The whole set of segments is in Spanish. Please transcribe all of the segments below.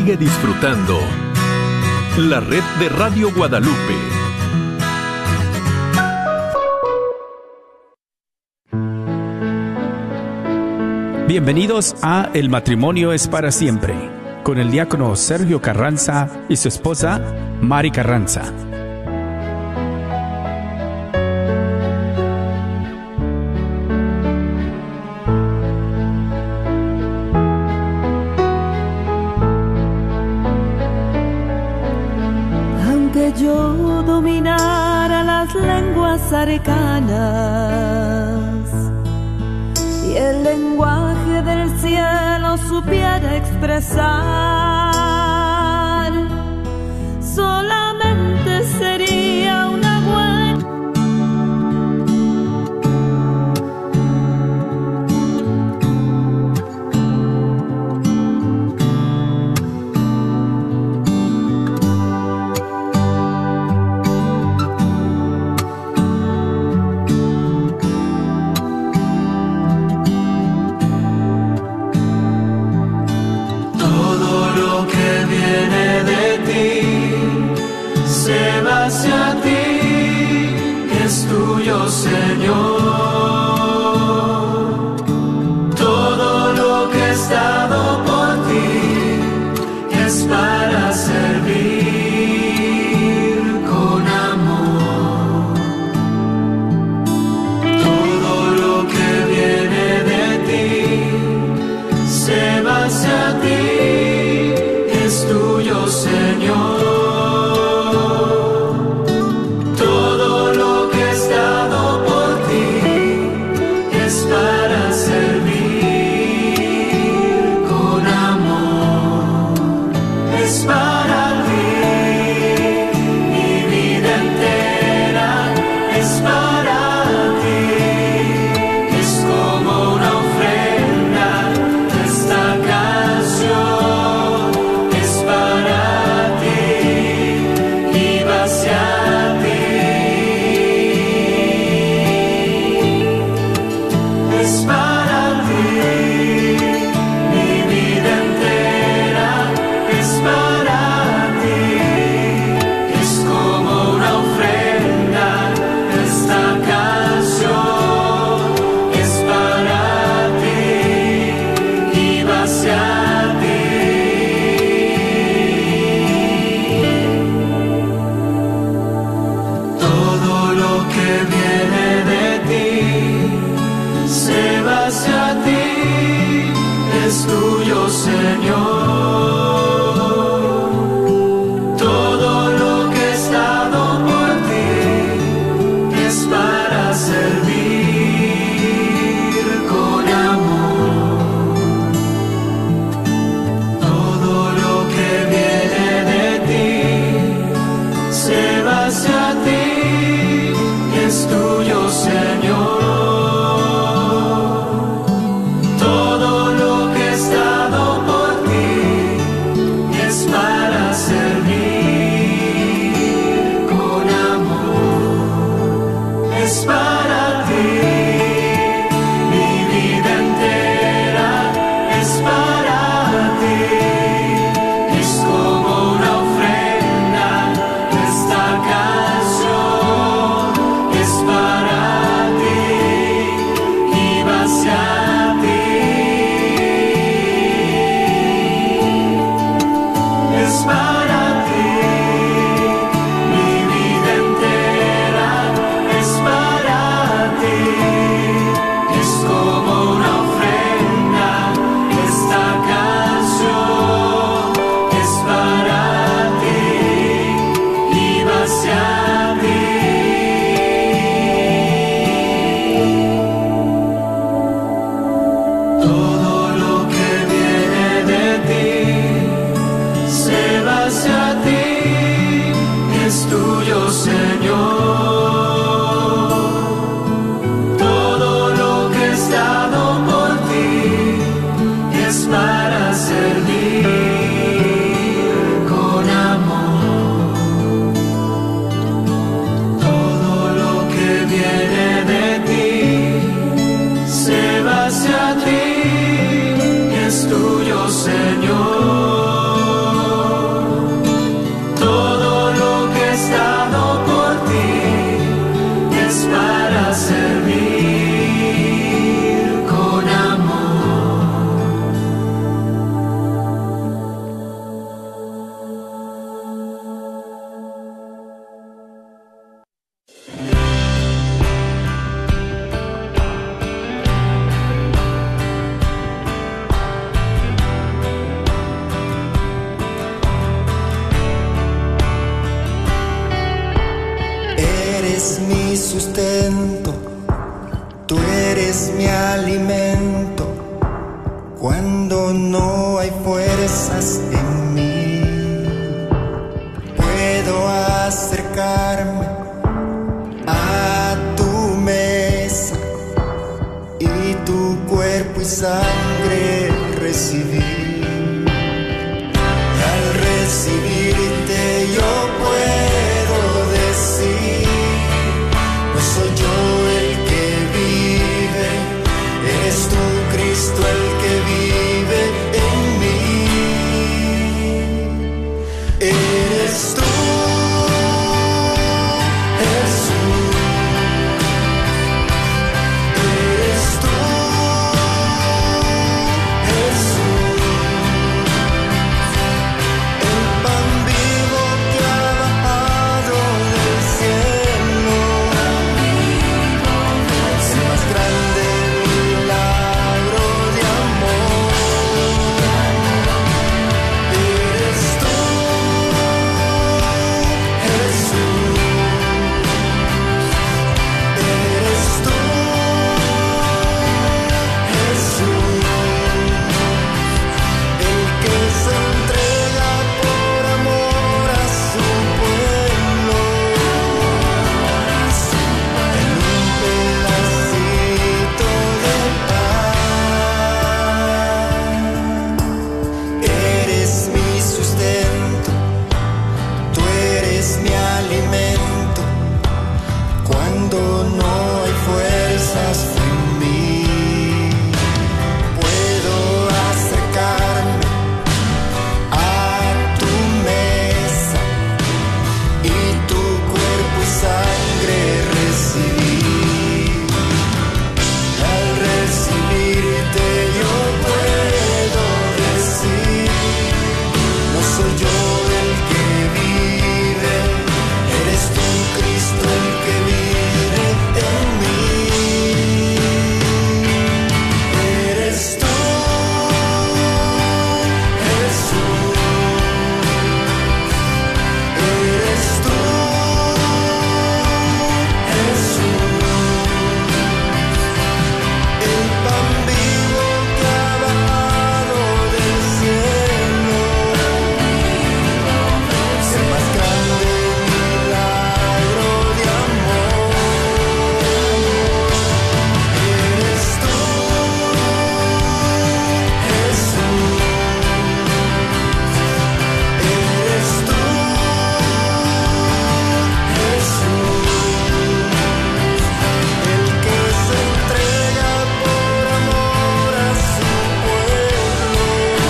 Sigue disfrutando la red de Radio Guadalupe. Bienvenidos a El matrimonio es para siempre, con el diácono Sergio Carranza y su esposa Mari Carranza. Aunque yo dominara las lenguas arcanas y el lenguaje del cielo supiera expresar, solamente sería una buena. Hacia ti, es tuyo, Señor. Todo lo que he estado por ti es para servir con amor. Todo lo que viene de ti se va hacia ti, es tuyo, Señor. hacia ti, es tuyo, Señor. alimento cuando no hay fuerzas en mí. Puedo acercarme a tu mesa y tu cuerpo y sangre recibir. Y al recibirte yo puedo decir: no soy yo el que vive, eres tú, Cristo, el que vive en mí. Eres tú, Jesús. Eres tú, Jesús. El pan vivo que ha bajado del cielo. El más grande milagro de amor. Eres tú, Jesús. Eres tú, Jesús. El que se entrega por amor a su pueblo. En un pedacito de pan. Eres mi sustento, tú eres mi alimento cuando no hay fuerzas en mí. Puedo acercarme a tu mesa y tu cuerpo y sangre recibir. Y al recibirte yo puedo decir: no soy yo el que vive, eres tú, Cristo, el que vive en mí. Eres tú, Jesús. Eres tú, Jesús. El pan vivo que ha bajado del cielo. El más grande milagro de amor. Eres tú, Jesús. Eres tú, Jesús. El que se entrega por amor a su pueblo.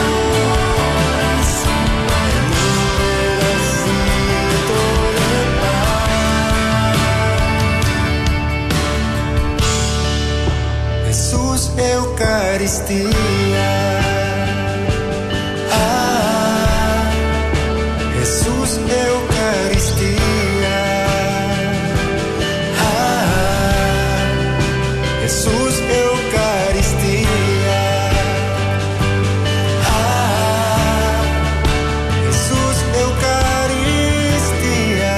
En un pedacito de pan. Jesús, Eucaristía. Jesús, Eucaristía. Jesús, Eucaristía. Jesús, Eucaristía.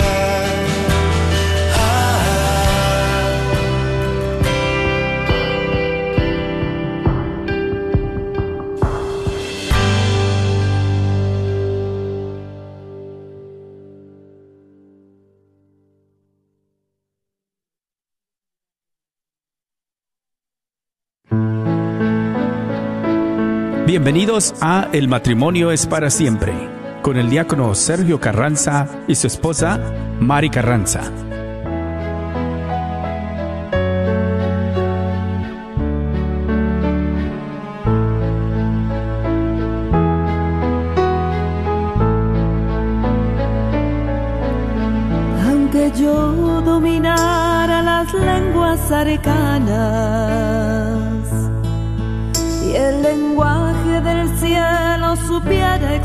Bienvenidos a El matrimonio es para siempre, con el diácono Sergio Carranza y su esposa Mari Carranza. Aunque yo dominara las lenguas arcanas y el lenguaje del cielo supiera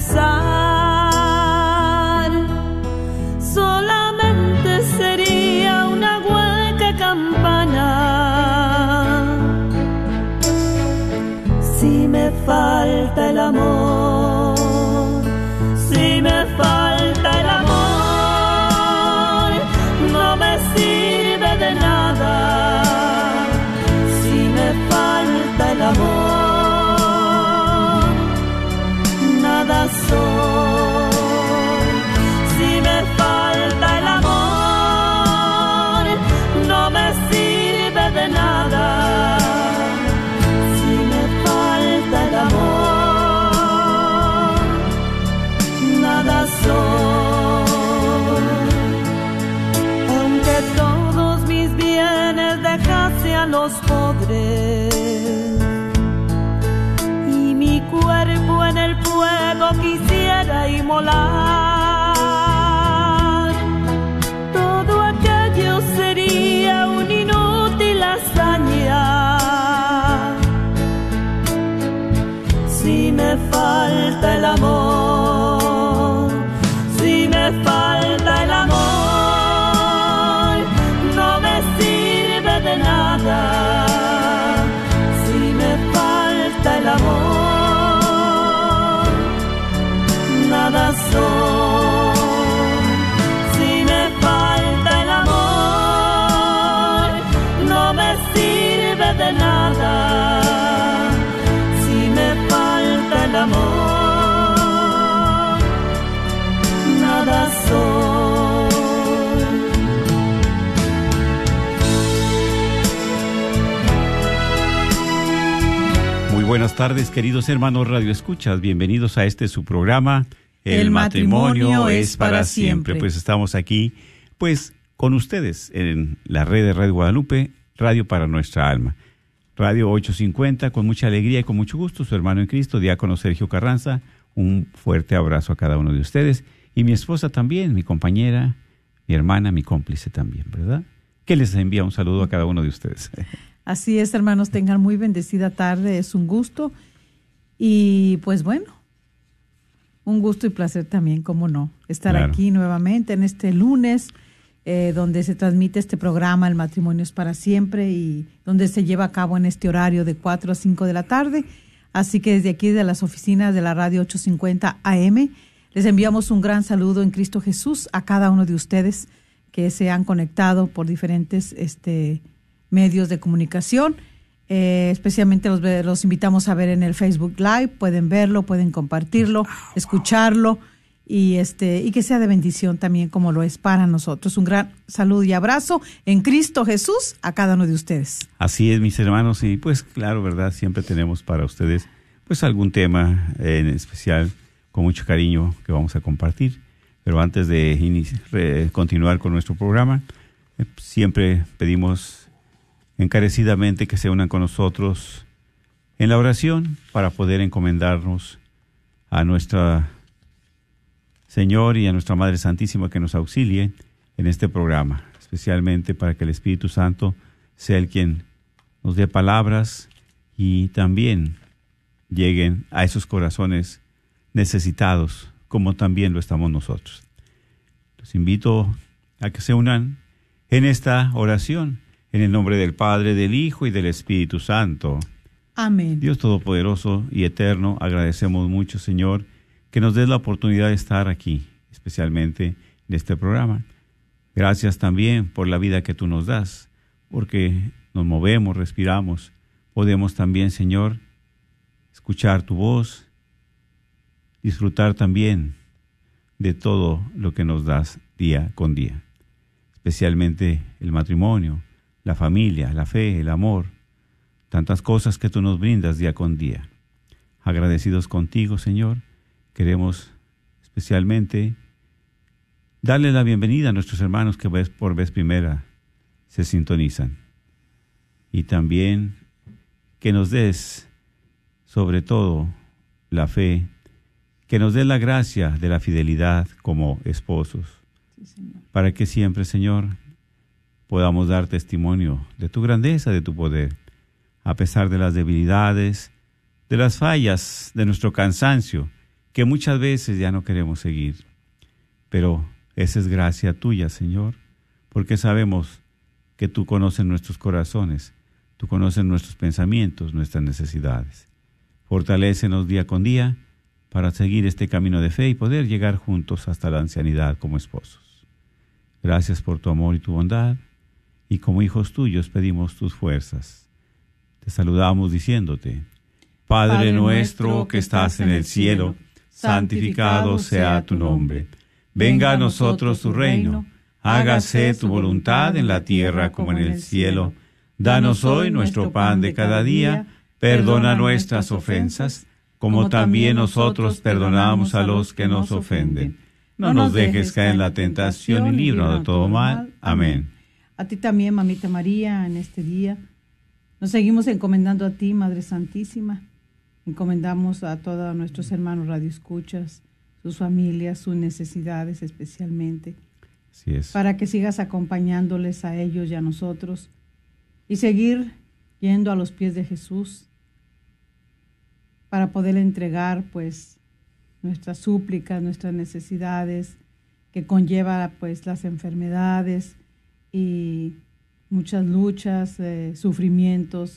expresar, solamente sería una hueca campana. Si me falta el amor, si me falta el amor, no me sirve de nada. Si me falta fuego quisiera inmolar. Todo aquello sería una inútil hazaña. Si me falta el amor, si me falta el amor, no me sirve de nada. Si me falta el amor, nada soy. Si me falta el amor, no me sirve de nada. Si me falta el amor, nada soy. Muy buenas tardes, queridos hermanos Radio Escuchas. Bienvenidos a este su programa, El matrimonio es para siempre. Pues estamos aquí, pues, con ustedes en la red de Radio Guadalupe, Radio para Nuestra Alma. Radio 850, con mucha alegría y con mucho gusto, su hermano en Cristo, diácono Sergio Carranza. Un fuerte abrazo a cada uno de ustedes. Y mi esposa también, mi compañera, mi hermana, mi cómplice también, ¿verdad? Que les envía un saludo a cada uno de ustedes. Así es, hermanos, tengan muy bendecida tarde, es un gusto. Y pues bueno, un gusto y placer también, cómo no, estar aquí nuevamente en este lunes, donde se transmite este programa, El matrimonio es para siempre, y donde se lleva a cabo en este horario de 4 a 5 de la tarde. Así que desde aquí, de las oficinas de la Radio 850 AM, les enviamos un gran saludo en Cristo Jesús a cada uno de ustedes que se han conectado por diferentes medios de comunicación. Especialmente los invitamos a ver en el Facebook Live. Pueden verlo, pueden compartirlo, escucharlo y que sea de bendición también, como lo es para nosotros. Un gran saludo y abrazo en Cristo Jesús a cada uno de ustedes. Así es, mis hermanos, y pues claro, ¿verdad? Siempre tenemos para ustedes pues algún tema en especial con mucho cariño que vamos a compartir. Pero antes de continuar con nuestro programa, siempre pedimos encarecidamente que se unan con nosotros en la oración para poder encomendarnos a nuestra Señor y a nuestra Madre Santísima que nos auxilie en este programa, especialmente para que el Espíritu Santo sea el quien nos dé palabras y también lleguen a esos corazones necesitados, como también lo estamos nosotros. Los invito a que se unan en esta oración, en el nombre del Padre, del Hijo y del Espíritu Santo. Amén. Dios Todopoderoso y Eterno, agradecemos mucho, Señor, que nos des la oportunidad de estar aquí, especialmente en este programa. Gracias también por la vida que tú nos das, porque nos movemos, respiramos. Podemos también, Señor, escuchar tu voz, disfrutar también de todo lo que nos das día con día, especialmente el matrimonio, la familia, la fe, el amor, tantas cosas que tú nos brindas día con día. Agradecidos contigo, Señor, queremos especialmente darle la bienvenida a nuestros hermanos que por vez primera se sintonizan. Y también que nos des, sobre todo, la fe, que nos des la gracia de la fidelidad como esposos, para que siempre, Señor, podamos dar testimonio de tu grandeza, de tu poder, a pesar de las debilidades, de las fallas, de nuestro cansancio, que muchas veces ya no queremos seguir. Pero esa es gracia tuya, Señor, porque sabemos que tú conoces nuestros corazones, tú conoces nuestros pensamientos, nuestras necesidades. Fortalécenos día con día para seguir este camino de fe y poder llegar juntos hasta la ancianidad como esposos. Gracias por tu amor y tu bondad, y como hijos tuyos pedimos tus fuerzas. Te saludamos diciéndote: Padre nuestro que estás en el cielo, santificado sea tu nombre. Venga a nosotros tu reino. Hágase tu voluntad en la tierra como en el cielo. Danos hoy nuestro pan de cada día. Perdona nuestras ofensas, como también nosotros perdonamos a los que nos ofenden. No nos dejes caer en la tentación y líbranos de todo mal. Amén. A ti también, Mamita María, en este día. Nos seguimos encomendando a ti, Madre Santísima, Encomendamos a todos nuestros hermanos radioescuchas, sus familias, sus necesidades especialmente. Así es. Para que sigas acompañándoles a ellos y a nosotros y seguir yendo a los pies de Jesús para poder entregar pues nuestras súplicas, nuestras necesidades que conlleva pues las enfermedades y muchas luchas, sufrimientos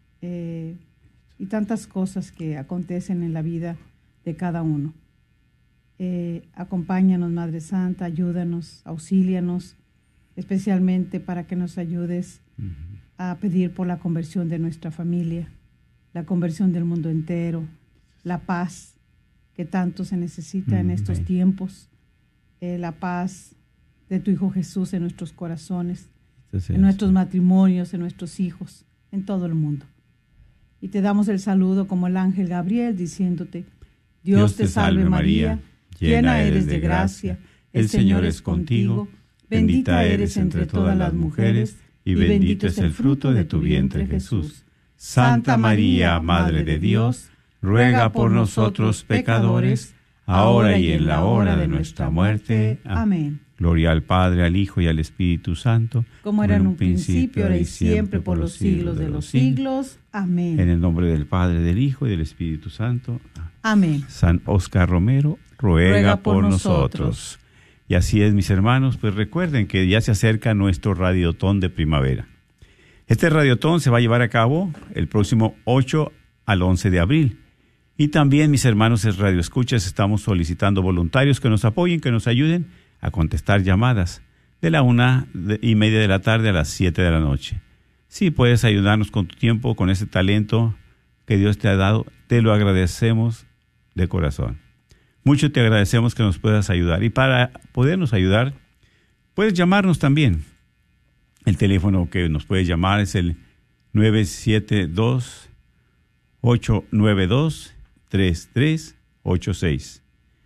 y tantas cosas que acontecen en la vida de cada uno. Acompáñanos, Madre Santa, ayúdanos, auxílianos, especialmente para que nos ayudes a pedir por la conversión de nuestra familia, la conversión del mundo entero, la paz que tanto se necesita en estos tiempos, la paz de tu Hijo Jesús en nuestros corazones, en nuestros matrimonios, en nuestros hijos, en todo el mundo. Y te damos el saludo como el ángel Gabriel diciéndote: Dios te salve María, llena eres de gracia, el Señor es contigo, bendita eres entre todas las mujeres, y bendito es el fruto de tu vientre Jesús. Santa María, Madre de Dios, ruega por nosotros pecadores, ahora y en la hora de nuestra muerte. Amén. Gloria al Padre, al Hijo y al Espíritu Santo, como era en un principio, ahora y siempre, por los siglos de los siglos. Amén. En el nombre del Padre, del Hijo y del Espíritu Santo. Amén. San Óscar Romero, ruega por nosotros. Y así es, mis hermanos, pues recuerden que ya se acerca nuestro radiotón de primavera. Este radiotón se va a llevar a cabo el próximo 8 al 11 de abril. Y también, mis hermanos en Radio Escuchas, estamos solicitando voluntarios que nos apoyen, que nos ayuden a contestar llamadas de la 1:30 de la tarde a las 7 de la noche. Si puedes ayudarnos con tu tiempo, con ese talento que Dios te ha dado, te lo agradecemos de corazón. Mucho te agradecemos que nos puedas ayudar. Y para podernos ayudar, puedes llamarnos también. El teléfono que nos puedes llamar es el 972-892-3386.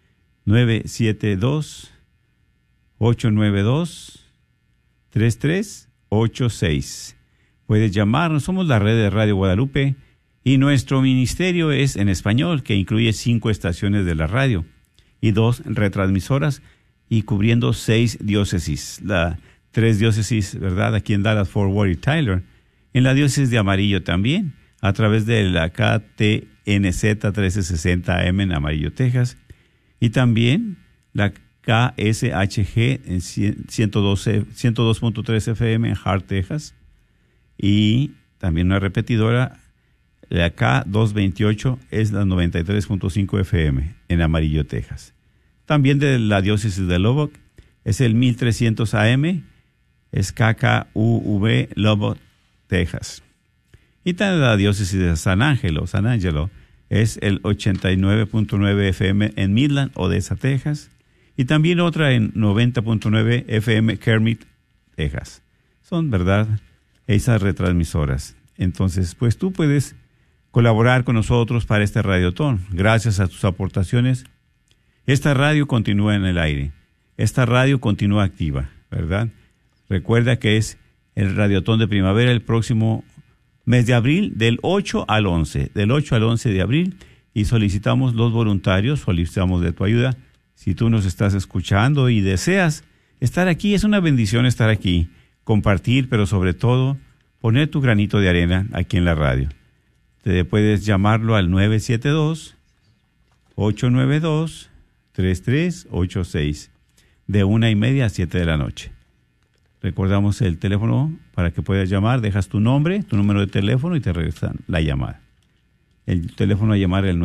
972-892-3386. Puedes llamarnos, somos la red de Radio Guadalupe y nuestro ministerio es en español, que incluye 5 estaciones de la radio y 2 retransmisoras y cubriendo 6 diócesis. 3 diócesis, ¿verdad? Aquí en Dallas, Fort Worth y Tyler. En la diócesis de Amarillo también, a través de la KTNZ 1360 AM en Amarillo, Texas. Y también la KSHG en 102.3 FM en Hart, Texas. Y también una repetidora, la K228 es la 93.5 FM en Amarillo, Texas. También de la diócesis de Lubbock es el 1300 AM, es KKUV Lubbock, Texas. Y también de la diócesis de San Angelo es el 89.9 FM en Midland, Odessa, Texas. Y también otra en 90.9 FM Kermit, Texas. Son, ¿verdad?, esas retransmisoras. Entonces, pues tú puedes colaborar con nosotros para este radiotón. Gracias a tus aportaciones, esta radio continúa en el aire. Esta radio continúa activa, ¿verdad? Recuerda que es el radiotón de primavera el próximo mes de abril, del 8 al 11. Del 8 al 11 de abril. Y solicitamos los voluntarios, solicitamos de tu ayuda. Si tú nos estás escuchando y deseas estar aquí, es una bendición estar aquí. Compartir, pero sobre todo, poner tu granito de arena aquí en la radio. Te puedes llamarlo al 972-892-3386, de 1:30 a 7 de la noche. Recordamos el teléfono para que puedas llamar, dejas tu nombre, tu número de teléfono y te regresan la llamada. El teléfono a llamar es el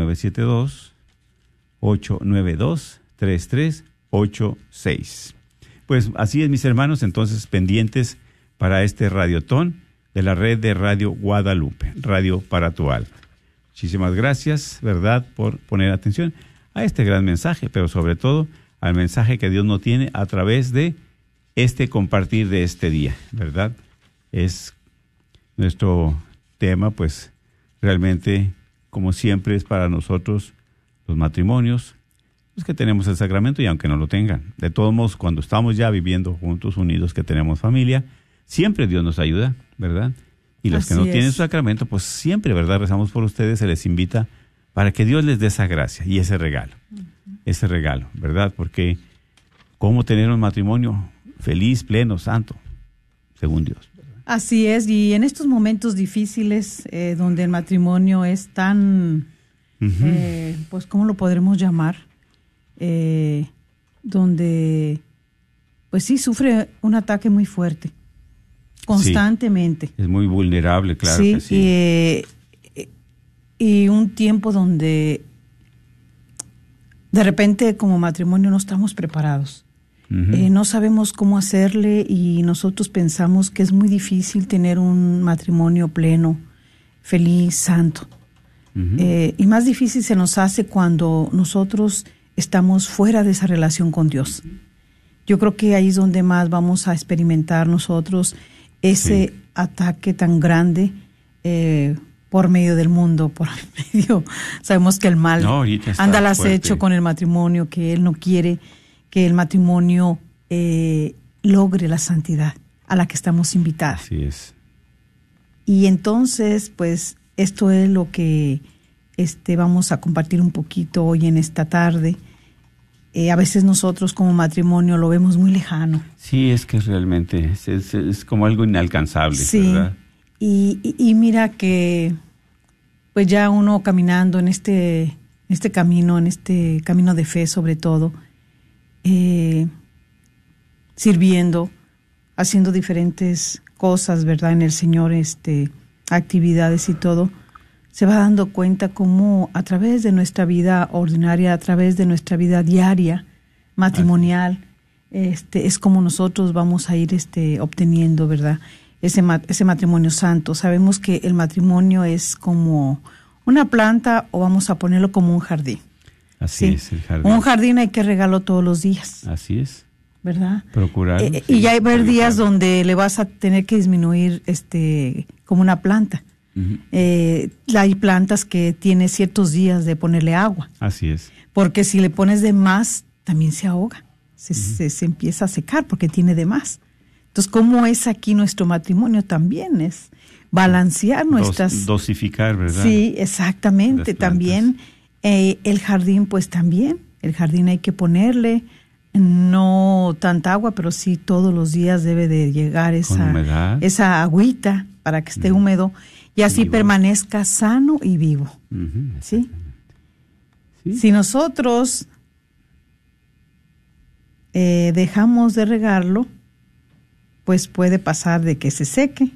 972-892-3386. Pues así es, mis hermanos, entonces pendientes para este radiotón de la red de Radio Guadalupe, Radio para tu alma. Muchísimas gracias, ¿verdad?, por poner atención a este gran mensaje, pero sobre todo al mensaje que Dios nos tiene a través de este compartir de este día, ¿verdad? Es nuestro tema, pues realmente, como siempre, es para nosotros los matrimonios, los que tenemos el sacramento y aunque no lo tengan. De todos modos, cuando estamos ya viviendo juntos, unidos, que tenemos familia, siempre Dios nos ayuda, ¿verdad? Y los que no tienen su sacramento, pues siempre, ¿verdad?, rezamos por ustedes, se les invita para que Dios les dé esa gracia y ese regalo, ¿verdad? Porque ¿cómo tener un matrimonio feliz, pleno, santo, según Dios? Así es, y en estos momentos difíciles donde el matrimonio es tan, pues, ¿cómo lo podremos llamar? Donde, pues sí, sufre un ataque muy fuerte, constantemente. Sí, es muy vulnerable, claro sí, que sí. Y un tiempo donde de repente como matrimonio no estamos preparados. No sabemos cómo hacerle y nosotros pensamos que es muy difícil tener un matrimonio pleno, feliz, santo. Y más difícil se nos hace cuando nosotros estamos fuera de esa relación con Dios. Yo creo que ahí es donde más vamos a experimentar nosotros ese ataque tan grande por medio del mundo, por medio. Sabemos que el mal anda al acecho con el matrimonio, que él no quiere que el matrimonio logre la santidad a la que estamos invitados. Así es. Y entonces, pues, esto es lo que vamos a compartir un poquito hoy en esta tarde. A veces nosotros como matrimonio lo vemos muy lejano. Sí, es que realmente es como algo inalcanzable, ¿verdad? Y mira que pues ya uno caminando en este camino de fe sobre todo, sirviendo, haciendo diferentes cosas, ¿verdad? En el Señor, actividades y todo, se va dando cuenta cómo a través de nuestra vida ordinaria, a través de nuestra vida diaria, matrimonial, es como nosotros vamos a ir obteniendo, ¿verdad? Ese matrimonio santo. Sabemos que el matrimonio es como una planta, o vamos a ponerlo como un jardín. Así es, el jardín. Un jardín hay que regarlo todos los días. Así es. ¿Verdad? Procurar. Y ya hay días donde le vas a tener que disminuir como una planta. Hay plantas que tienen ciertos días de ponerle agua. Así es. Porque si le pones de más, también se ahoga. Se empieza a secar porque tiene de más. Entonces, ¿cómo es aquí nuestro matrimonio? También es balancear nuestras... Dosificar, ¿verdad? Sí, exactamente. También el jardín, pues también. El jardín hay que ponerle no tanta agua, pero sí todos los días debe de llegar esa agüita para que esté húmedo y así permanezca sano y vivo. ¿Sí? Si nosotros dejamos de regarlo, pues puede pasar de que se seque.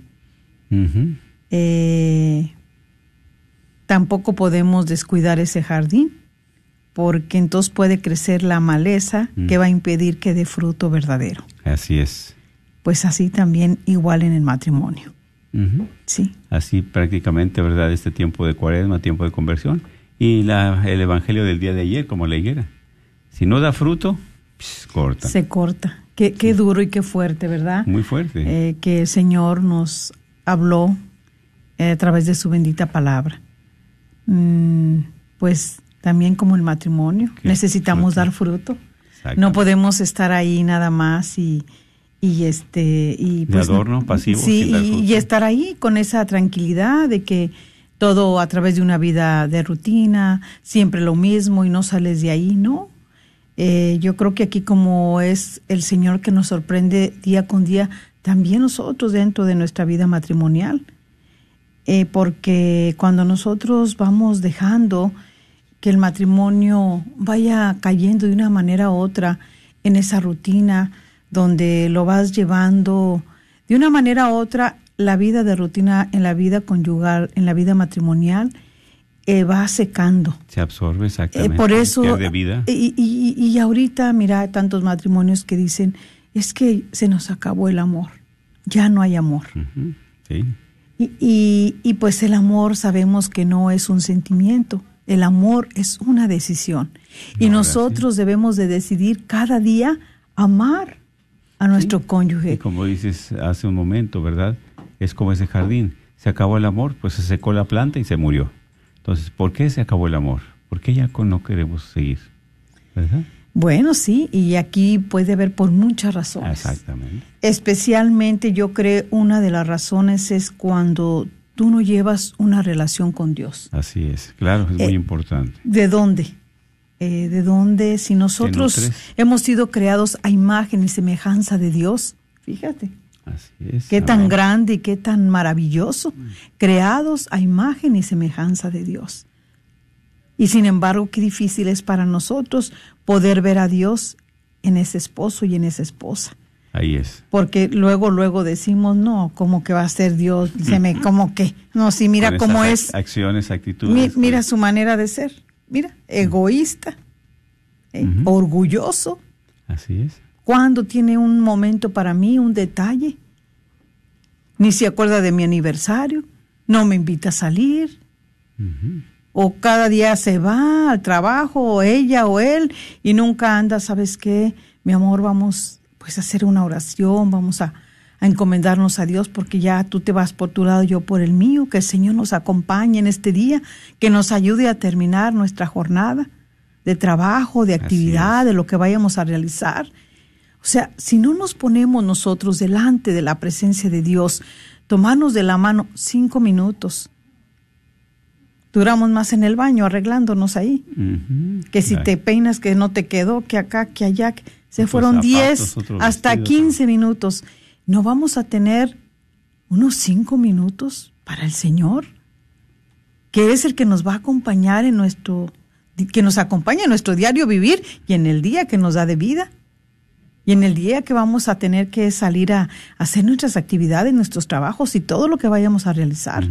Tampoco podemos descuidar ese jardín, porque entonces puede crecer la maleza que va a impedir que dé fruto verdadero. Así es. Pues así también igual en el matrimonio. Sí. Así prácticamente, ¿verdad? Este tiempo de Cuaresma, tiempo de conversión. Y el evangelio del día de ayer, como la higuera. Si no da fruto, corta. Se corta. Qué duro y qué fuerte, ¿verdad? Muy fuerte. Que el Señor nos habló a través de su bendita palabra. Pues también como el matrimonio, necesitamos dar fruto. No podemos estar ahí nada más y pues, de adorno, pasivo. Sí, y estar ahí con esa tranquilidad de que todo a través de una vida de rutina, siempre lo mismo y no sales de ahí, ¿no? Yo creo que aquí como es el Señor que nos sorprende día con día, también nosotros dentro de nuestra vida matrimonial, porque cuando nosotros vamos dejando que el matrimonio vaya cayendo de una manera u otra en esa rutina, donde lo vas llevando de una manera u otra, la vida de rutina en la vida conyugal, en la vida matrimonial, va secando. Se absorbe, exactamente. Por eso, pierde vida. Y ahorita, mira, tantos matrimonios que dicen, es que se nos acabó el amor, ya no hay amor. Sí. Y pues el amor sabemos que no es un sentimiento, el amor es una decisión. Y nosotros debemos de decidir cada día amar a nuestro cónyuge. Y como dices hace un momento, ¿verdad? Es como ese jardín. Se acabó el amor, pues se secó la planta y se murió. Entonces, ¿por qué se acabó el amor? ¿Por qué ya no queremos seguir? ¿Verdad? Bueno, sí, y aquí puede haber por muchas razones. Exactamente. Especialmente yo creo una de las razones es cuando tú no llevas una relación con Dios. Así es, claro, es muy importante. ¿De dónde? ¿De dónde? Si nosotros hemos sido creados a imagen y semejanza de Dios, fíjate. Así es. Qué tan grande y qué tan maravilloso. Creados a imagen y semejanza de Dios. Y sin embargo, qué difícil es para nosotros poder ver a Dios en ese esposo y en esa esposa. Ahí es. Porque luego decimos, no, ¿cómo que va a ser Dios? ¿Cómo que? No, sí, mira cómo es. Acciones, actitudes. Mira su manera de ser. Mira, egoísta, orgulloso. Así es. ¿Cuándo tiene un momento para mí, un detalle? Ni se acuerda de mi aniversario, no me invita a salir. O cada día se va al trabajo, o ella o él, y nunca anda, ¿sabes qué? Mi amor, vamos pues a hacer una oración, vamos a encomendarnos a Dios, porque ya tú te vas por tu lado, yo por el mío, que el Señor nos acompañe en este día, que nos ayude a terminar nuestra jornada de trabajo, de actividad, de lo que vayamos a realizar. O sea, si no nos ponemos nosotros delante de la presencia de Dios, tomarnos de la mano 5 minutos, duramos más en el baño arreglándonos ahí, que si te peinas que no te quedó, que acá, que allá, que se fueron 10 hasta 15 minutos. ¿No vamos a tener unos 5 minutos para el Señor? Que es el que nos va a acompañar que nos acompaña en nuestro diario vivir y en el día que nos da de vida. Y en el día que vamos a tener que salir a hacer nuestras actividades, nuestros trabajos y todo lo que vayamos a realizar.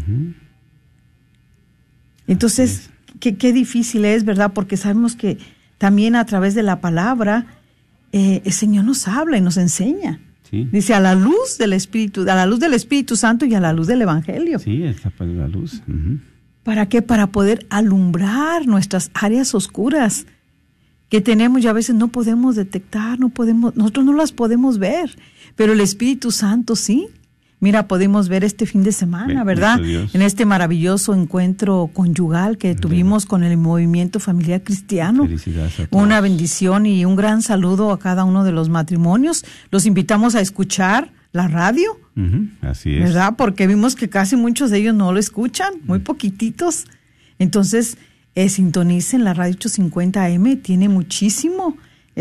Entonces, qué difícil es, ¿verdad? Porque sabemos que también a través de la palabra, el Señor nos habla y nos enseña. Sí. Dice, a la luz del Espíritu Santo y a la luz del Evangelio. Sí, está para la luz. ¿Para qué? Para poder alumbrar nuestras áreas oscuras que tenemos y a veces no podemos detectar, nosotros no las podemos ver, pero el Espíritu Santo sí. Mira, podemos ver este fin de semana, ¿verdad? En este maravilloso encuentro conyugal que tuvimos con el Movimiento Familiar Cristiano. Felicidades a todos. Una bendición y un gran saludo a cada uno de los matrimonios. Los invitamos a escuchar la radio. Así es. ¿Verdad? Porque vimos que casi muchos de ellos no lo escuchan, muy poquititos. Entonces, sintonicen la radio 850 AM, tiene muchísimo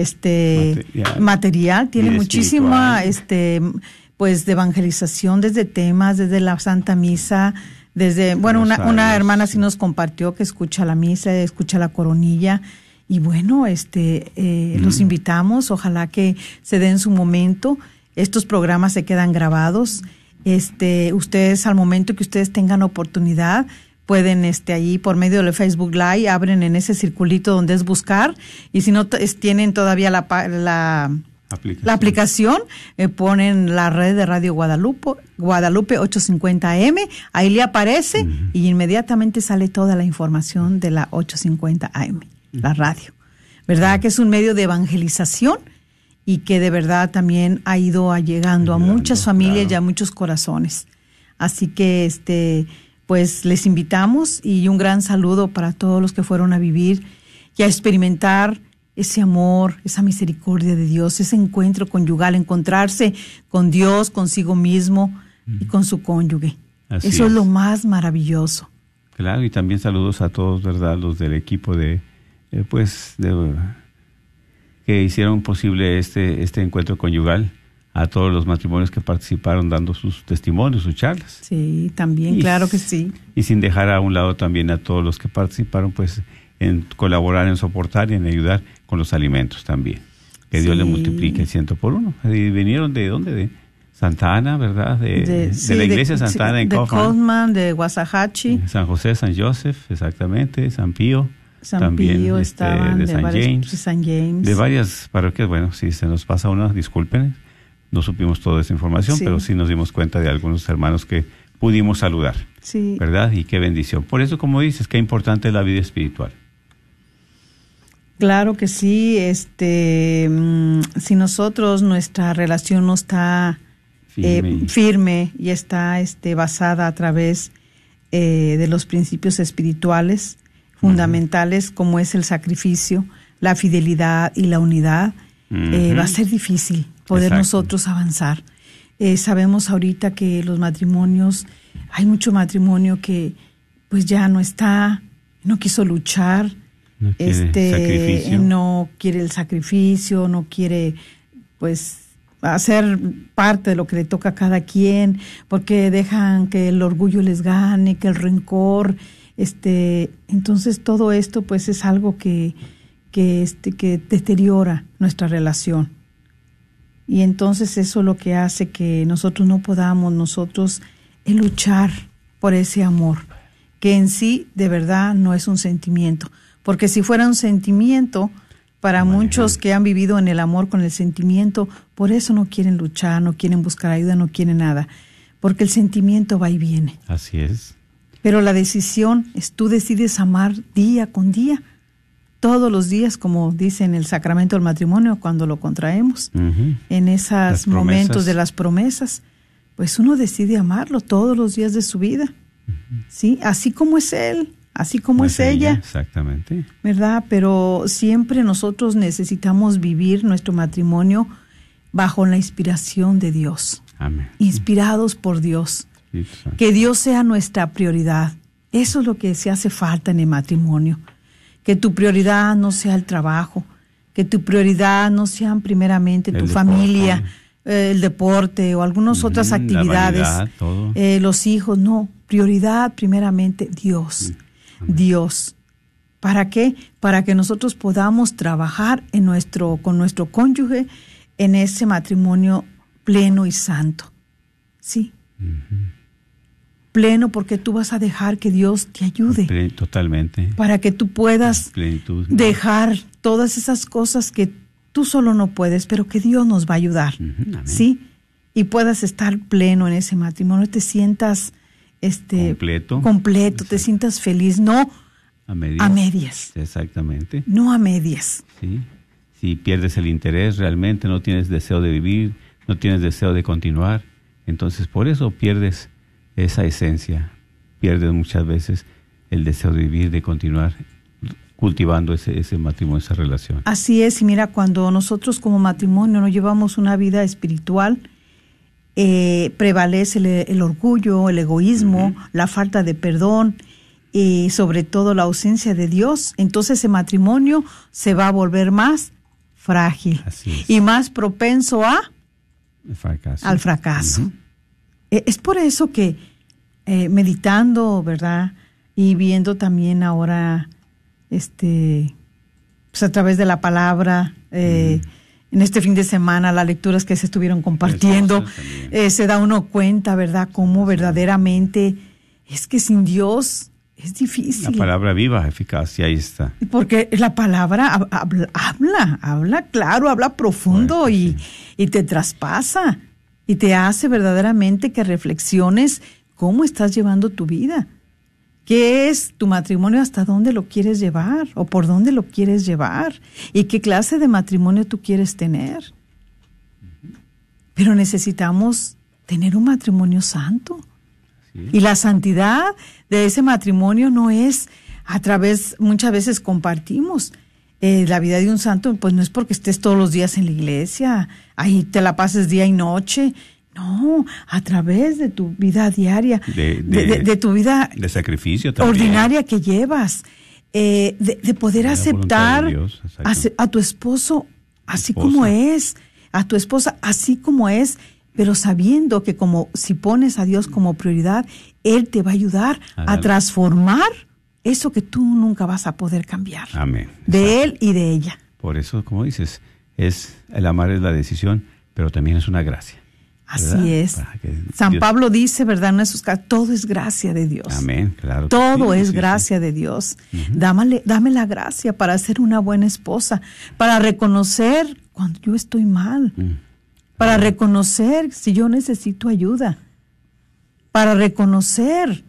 material, tiene muchísima pues de evangelización, desde temas, desde la Santa Misa, desde, bueno, una hermana sí nos compartió que escucha la misa, escucha la coronilla, y bueno, los invitamos, ojalá que se den su momento. Estos programas se quedan grabados. Ustedes, al momento que ustedes tengan oportunidad, pueden ahí por medio del Facebook Live, abren en ese circulito donde es buscar, y si no tienen todavía la aplicación, ponen la red de Radio Guadalupe 850 AM, ahí le aparece y inmediatamente sale toda la información de la 850 AM, la radio. ¿Verdad? Que es un medio de evangelización y que de verdad también ha ido llegando a muchas familias y a muchos corazones. Así que pues les invitamos y un gran saludo para todos los que fueron a vivir y a experimentar ese amor, esa misericordia de Dios, ese encuentro conyugal, encontrarse con Dios, consigo mismo y con su cónyuge. Eso es lo más maravilloso. Claro, y también saludos a todos, ¿verdad? Los del equipo que hicieron posible este encuentro conyugal, a todos los matrimonios que participaron dando sus testimonios, sus charlas. Sí, también, claro que sí. Y sin dejar a un lado también a todos los que participaron, pues, en colaborar, en soportar y en ayudar con los alimentos también. Que Dios le multiplique 100 por 1. Y vinieron ¿de dónde? De Santa Ana, ¿verdad? De la iglesia Santa Ana en Kaufman, de Waxahachie. San José, San Joseph, exactamente, San Pío. San Pío estaban, de San James. De varias parroquias. Bueno, si se nos pasa una, disculpen. No supimos toda esa información, pero sí nos dimos cuenta de algunos hermanos que pudimos saludar. Sí. ¿Verdad? Y qué bendición. Por eso, como dices, qué importante es la vida espiritual. Claro que sí. Si nosotros, nuestra relación no está firme y está basada a través de los principios espirituales fundamentales, como es el sacrificio, la fidelidad y la unidad, va a ser difícil poder nosotros avanzar. Sabemos ahorita que los matrimonios hay mucho matrimonio que pues ya no está, no quiso luchar, no quiere no quiere el sacrificio, no quiere pues hacer parte de lo que le toca a cada quien, porque dejan que el orgullo les gane, que el rencor, entonces todo esto pues es algo que deteriora nuestra relación. Y entonces eso es lo que hace que nosotros no podamos luchar por ese amor, que en sí de verdad no es un sentimiento, porque si fuera un sentimiento, para muchos que han vivido en el amor con el sentimiento, por eso no quieren luchar, no quieren buscar ayuda, no quieren nada, porque el sentimiento va y viene. Así es. Pero la decisión es, tú decides amar día con día, todos los días, como dice en el sacramento del matrimonio, cuando lo contraemos, en esos momentos de las promesas, pues uno decide amarlo todos los días de su vida, ¿sí? Así como es él, así como es ella. Exactamente. ¿Verdad? Pero siempre nosotros necesitamos vivir nuestro matrimonio bajo la inspiración de Dios. Amén. Inspirados por Dios. Que Dios sea nuestra prioridad. Eso es lo que se hace falta en el matrimonio. Que tu prioridad no sea el trabajo, que tu prioridad no sean primeramente tu familia, el deporte o algunas otras actividades, la vanidad, los hijos, no, prioridad primeramente Dios. Dios. ¿Para qué? Para que nosotros podamos trabajar con nuestro cónyuge en ese matrimonio pleno y santo. ¿Sí? Pleno, porque tú vas a dejar que Dios te ayude. Totalmente. Para que tú puedas dejar todas esas cosas que tú solo no puedes, pero que Dios nos va a ayudar. ¿Sí? Y puedas estar pleno en ese matrimonio, te sientas completo, te sientas feliz, no a medias. Exactamente. No a medias. Sí. Si pierdes el interés, realmente no tienes deseo de vivir, no tienes deseo de continuar, entonces por eso pierdes esa esencia, pierdes muchas veces el deseo de vivir, de continuar cultivando ese matrimonio, esa relación. Así es, y mira, cuando nosotros como matrimonio no llevamos una vida espiritual, prevalece el orgullo, el egoísmo, la falta de perdón y sobre todo la ausencia de Dios. Entonces ese matrimonio se va a volver más frágil y más propenso al fracaso. Es por eso que meditando, ¿verdad? Y viendo también ahora, pues a través de la palabra, en este fin de semana, las lecturas que se estuvieron compartiendo, se da uno cuenta, ¿verdad? Cómo verdaderamente es que sin Dios es difícil. La palabra viva, eficaz, y ahí está. Porque la palabra habla claro, habla profundo y te traspasa. Y te hace verdaderamente que reflexiones cómo estás llevando tu vida. ¿Qué es tu matrimonio? ¿Hasta dónde lo quieres llevar? ¿O por dónde lo quieres llevar? ¿Y qué clase de matrimonio tú quieres tener? Pero necesitamos tener un matrimonio santo. ¿Sí? Y la santidad de ese matrimonio no es muchas veces compartimos la vida de un santo, pues no es porque estés todos los días en la iglesia, ahí te la pases día y noche. No, a través de tu vida diaria, de tu vida de sacrificio también, ordinaria que llevas, de poder aceptar a tu esposo así como es, a tu esposa así como es, pero sabiendo que como si pones a Dios como prioridad, Él te va a ayudar a transformar eso que tú nunca vas a poder cambiar. Amén. De Él y de ella. Por eso, como dices, el amar es la decisión, pero también es una gracia. Así es. San Pablo dice, ¿verdad? En esos casos, todo es gracia de Dios. Amén, claro. Todo es gracia de Dios. Dame la gracia para ser una buena esposa, para reconocer cuando yo estoy mal, para reconocer si yo necesito ayuda, para reconocer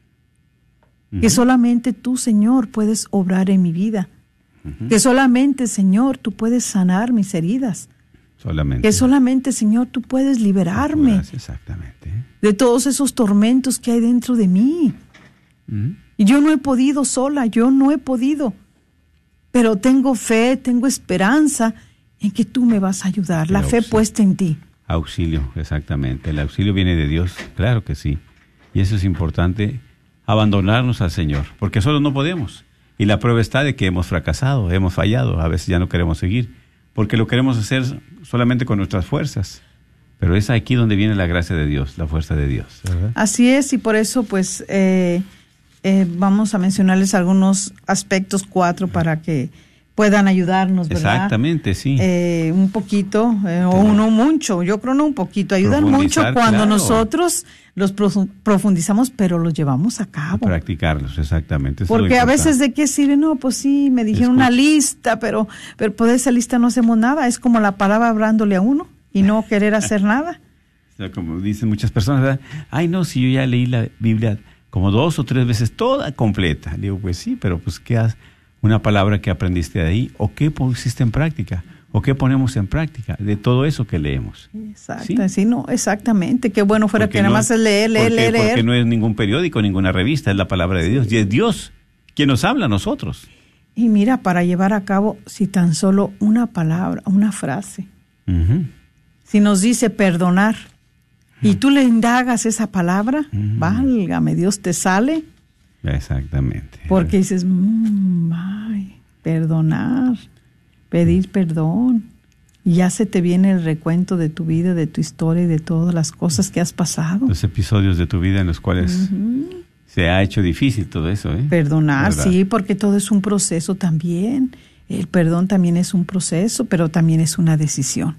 que solamente tú, Señor, puedes obrar en mi vida, que solamente, Señor, tú puedes sanar mis heridas. Que solamente, Señor, tú puedes liberarme de todos esos tormentos que hay dentro de mí. Y yo no he podido sola, yo no he podido. Pero tengo fe, tengo esperanza en que tú me vas a ayudar. La fe puesta en ti. Auxilio, exactamente. El auxilio viene de Dios, claro que sí. Y eso es importante, abandonarnos al Señor, porque solo no podemos. Y la prueba está de que hemos fracasado, hemos fallado, a veces ya no queremos seguir, porque lo queremos hacer solamente con nuestras fuerzas. Pero es aquí donde viene la gracia de Dios, la fuerza de Dios, ¿verdad? Así es, y por eso pues vamos a mencionarles algunos aspectos, 4, para que puedan ayudarnos, ¿verdad? Exactamente, sí. Un poquito, o no mucho, yo creo no un poquito. Ayudan mucho cuando nosotros los profundizamos, pero los llevamos a cabo. A practicarlos, exactamente. Porque a veces, ¿de qué sirve? No, pues sí, me dijeron una lista, pero por esa lista no hacemos nada. Es como la palabra hablándole a uno y no querer hacer nada. O sea, como dicen muchas personas, ¿verdad? Ay, no, si yo ya leí la Biblia como 2 o 3 veces, toda completa. Le digo, pues sí, pero pues ¿qué haces? Una palabra que aprendiste de ahí, o qué pusiste en práctica, o qué ponemos en práctica de todo eso que leemos. Exacto, ¿sí? No, exactamente. Qué bueno fuera porque que nada más es leer. Porque no es ningún periódico, ninguna revista, es la palabra de Dios. Y es Dios quien nos habla a nosotros. Y mira, para llevar a cabo, si tan solo una palabra, una frase, si nos dice perdonar, y tú le indagas esa palabra, válgame, Dios te sale. Exactamente. Porque dices, perdonar, pedir perdón, y ya se te viene el recuento de tu vida, de tu historia y de todas las cosas que has pasado. Los episodios de tu vida en los cuales se ha hecho difícil todo eso, ¿eh? Perdonar, sí, porque todo es un proceso también. El perdón también es un proceso, pero también es una decisión.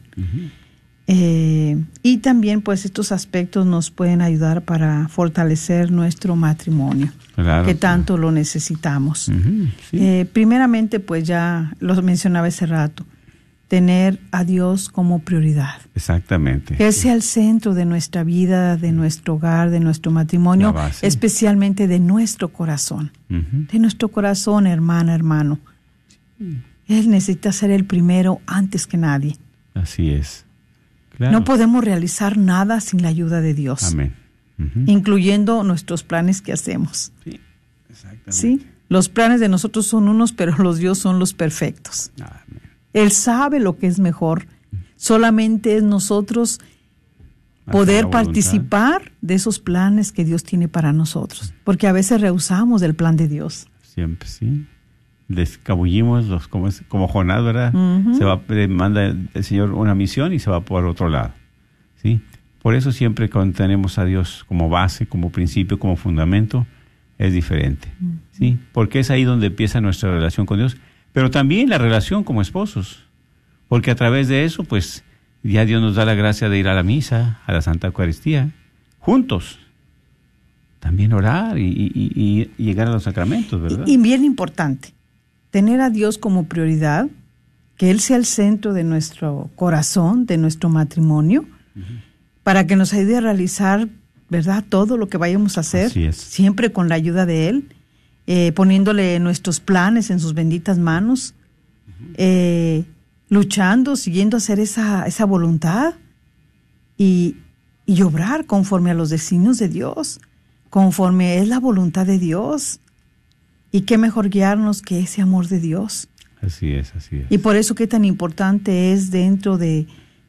Y también pues estos aspectos nos pueden ayudar para fortalecer nuestro matrimonio, que tanto lo necesitamos. Sí. Primeramente, pues ya lo mencionaba hace rato, tener a Dios como prioridad. Exactamente. Que Él sea el centro de nuestra vida, de nuestro hogar, de nuestro matrimonio, especialmente de nuestro corazón. De nuestro corazón, hermano. Él necesita ser el primero antes que nadie. Así es. Claro. No podemos realizar nada sin la ayuda de Dios. Amén. Incluyendo nuestros planes que hacemos. Sí, exactamente. ¿Sí? Los planes de nosotros son unos, pero los de Dios son los perfectos. Amén. Él sabe lo que es mejor. Solamente es nosotros poder participar de esos planes que Dios tiene para nosotros. Porque a veces rehusamos del plan de Dios. Siempre, sí. Descabullimos como Jonás, ¿verdad? Le manda el Señor una misión y se va por otro lado, ¿sí? Por eso siempre cuando tenemos a Dios como base, como principio, como fundamento, es diferente, ¿sí? Porque es ahí donde empieza nuestra relación con Dios, pero también la relación como esposos, porque a través de eso, pues, ya Dios nos da la gracia de ir a la misa, a la Santa Eucaristía, juntos. También orar y llegar a los sacramentos, ¿verdad? Y bien importante, tener a Dios como prioridad, que Él sea el centro de nuestro corazón, de nuestro matrimonio, para que nos ayude a realizar, ¿verdad?, todo lo que vayamos a hacer, siempre con la ayuda de Él, poniéndole nuestros planes en sus benditas manos, luchando, siguiendo hacer esa voluntad y obrar conforme a los designios de Dios, conforme es la voluntad de Dios. Y qué mejor guiarnos que ese amor de Dios. Así es, así es. Y por eso qué tan importante es dentro de